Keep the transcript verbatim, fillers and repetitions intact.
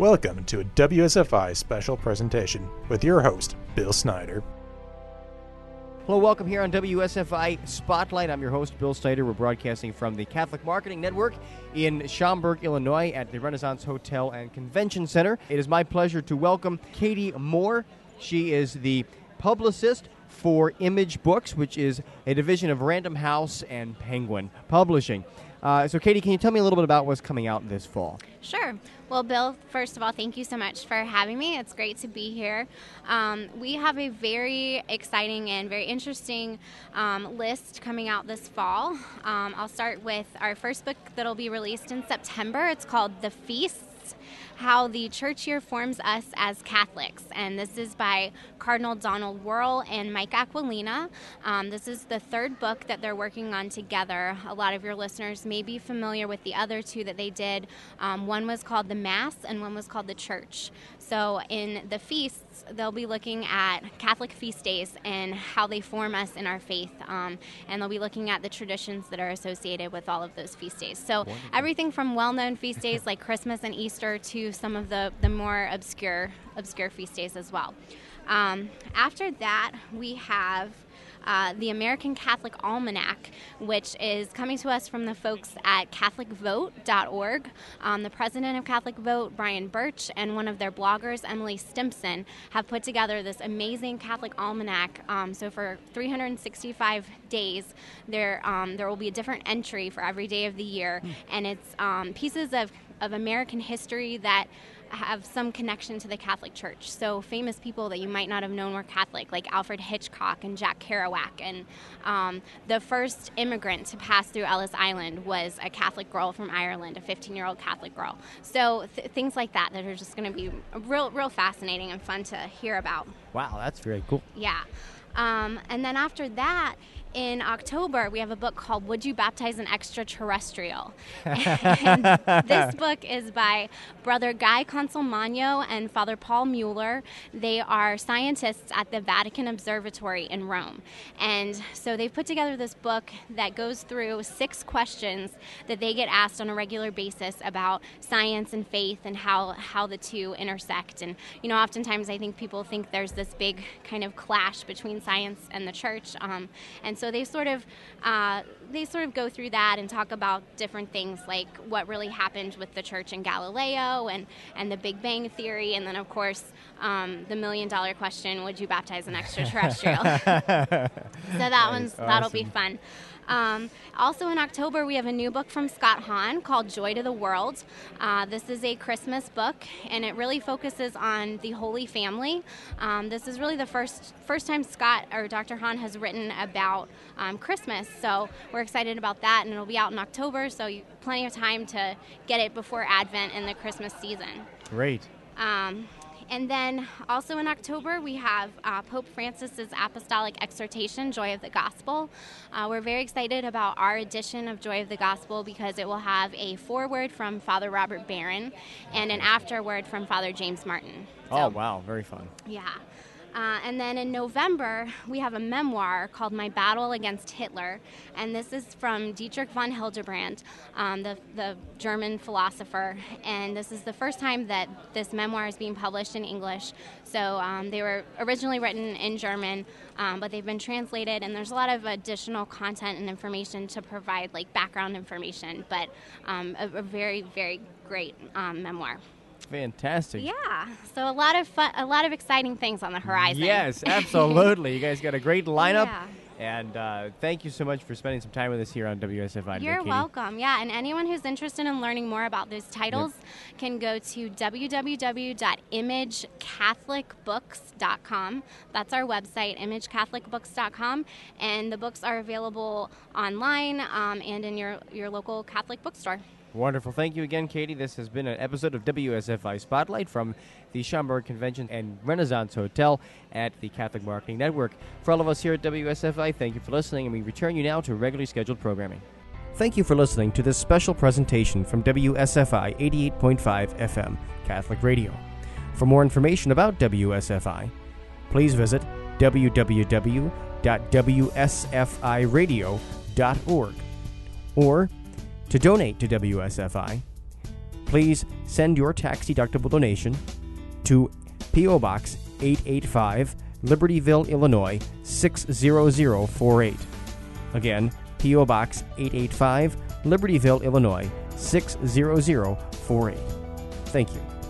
Welcome to a W S F I special presentation with your host, Bill Snyder. Hello, welcome here on W S F I Spotlight. I'm your host, Bill Snyder. We're broadcasting from the Catholic Marketing Network in Schaumburg, Illinois at the Renaissance Hotel and Convention Center. It is my pleasure to welcome Katie Moore. She is the publicist for Image Books, which is a division of Random House and Penguin Publishing. Uh, so, Katie, can you tell me a little bit about what's coming out this fall? Sure. Well, Bill, first of all, thank you so much for having me. It's great to be here. Um, we have a very exciting and very interesting um, list coming out this fall. Um, I'll start with our first book that'll be released in September. It's called The Feasts: How the Church Year Forms Us as Catholics. And this is by Cardinal Donald Wuerl and Mike Aquilina. Um, this is the third book that they're working on together. A lot of your listeners may be familiar with the other two that they did. Um, one was called The Mass and one was called The Church. So in The Feasts, they'll be looking at Catholic feast days and how they form us in our faith. Um, and they'll be looking at the traditions that are associated with all of those feast days. So Wonderful. Everything from well-known feast days like Christmas and Easter to some of the, the more obscure obscure feast days as well. Um, after that, we have uh, the American Catholic Almanac, which is coming to us from the folks at Catholic Vote dot org. Um, the president of Catholic Vote, Brian Birch, and one of their bloggers, Emily Stimpson, have put together this amazing Catholic Almanac. Um, so for three hundred sixty-five days, there um, there will be a different entry for every day of the year, mm. and it's um, pieces of, of American history that have some connection to the Catholic Church. So famous people that you might not have known were Catholic, like Alfred Hitchcock and Jack Kerouac. And um, the first immigrant to pass through Ellis Island was a Catholic girl from Ireland, a fifteen-year-old Catholic girl. So th- things like that that are just going to be real, real fascinating and fun to hear about. Wow, that's very cool. Yeah. Um, and then after that, in October, we have a book called Would You Baptize an Extraterrestrial? And this book is by Brother Guy Consolmagno and Father Paul Mueller. They are scientists at the Vatican Observatory in Rome. And so they've put together this book that goes through six questions that they get asked on a regular basis about science and faith and how, how the two intersect. And, you know, oftentimes I think people think there's this big kind of clash between science and the church. Um, and So they sort of uh, they sort of go through that and talk about different things like what really happened with the church in Galileo and, and the Big Bang Theory, and then of course um, the million dollar question: would you baptize an extraterrestrial? So that, that one's awesome. That'll be fun. Um, also in October, we have a new book from Scott Hahn called Joy to the World. Uh, this is a Christmas book, and it really focuses on the Holy Family. Um, this is really the first first time Scott or Doctor Hahn has written about um, Christmas, so we're excited about that, and it'll be out in October, so you plenty of time to get it before Advent and the Christmas season. Great. Um, And then also in October, we have uh, Pope Francis's Apostolic Exhortation, Joy of the Gospel. Uh, we're very excited about our edition of Joy of the Gospel because it will have a foreword from Father Robert Barron and an afterword from Father James Martin. So, oh, wow. Very fun. Yeah. Uh, and then in November, we have a memoir called My Battle Against Hitler, and this is from Dietrich von Hildebrand, um, the, the German philosopher, and this is the first time that this memoir is being published in English. So um, they were originally written in German, um, but they've been translated, and there's a lot of additional content and information to provide, like background information, but um, a, a very, very great um, memoir. Fantastic. Yeah. So a lot of fun, a lot of exciting things on the horizon. Yes, absolutely. You guys got a great lineup. Yeah. And uh, thank you so much for spending some time with us here on W S F I. You're Katie. welcome. Yeah, and anyone who's interested in learning more about those titles yep. can go to w w w dot image catholic books dot com. That's our website, image catholic books dot com. And the books are available online um, and in your, your local Catholic bookstore. Wonderful. Thank you again, Katie. This has been an episode of W S F I Spotlight from the Schaumburg Convention and Renaissance Hotel at the Catholic Marketing Network. For all of us here at W S F I, thank you for listening, and we return you now to regularly scheduled programming. Thank you for listening to this special presentation from W S F I eighty-eight point five F M Catholic Radio. For more information about W S F I, please visit w w w dot w s f i radio dot org or to donate to W S F I, please send your tax-deductible donation to P O. Box eight eighty-five, Libertyville, Illinois six zero zero four eight. Again, P O. Box eight eighty-five, Libertyville, Illinois six zero zero four eight. Thank you.